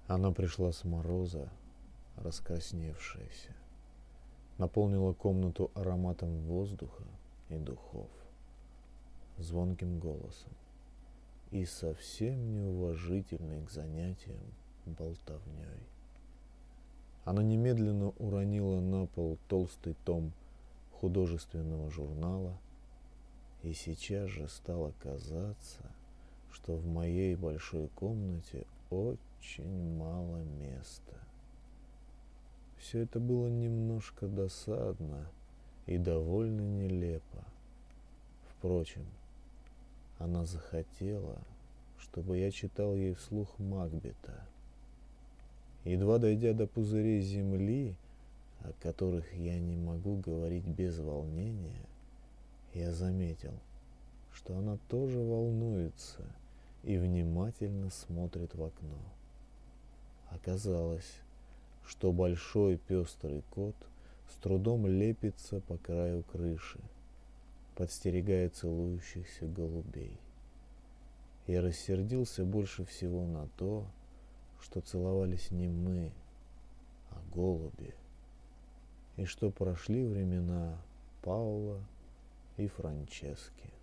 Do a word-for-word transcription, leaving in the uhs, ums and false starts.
Она пришла с мороза, раскрасневшаяся, наполнила комнату ароматом воздуха и духов, звонким голосом и совсем неуважительной к занятиям болтовней. Она немедленно уронила на пол толстый том художественного журнала, и сейчас же стало казаться, что в моей большой комнате очень мало места. Все это было немножко досадно и довольно нелепо. Впрочем, она захотела, чтобы я читал ей вслух Макбета. Едва дойдя до пузырей земли, о которых я не могу говорить без волнения, я заметил, что она тоже волнуется и внимательно смотрит в окно. Оказалось, что большой пестрый кот с трудом лепится по краю крыши, подстерегая целующихся голубей. Я рассердился больше всего на то, что целовались не мы, а голуби, и что прошли времена Паула и Франчески.